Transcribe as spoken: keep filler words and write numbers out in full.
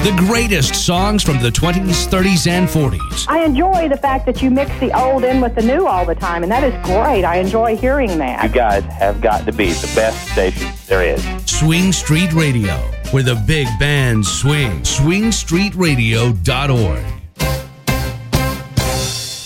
The greatest songs from the twenties, thirties, and forties. I enjoy the fact that you mix the old in with the new all the time, and that is great. I enjoy hearing that. You guys have got to be the best station there is. Swing Street Radio, where the big bands swing. swing street radio dot org.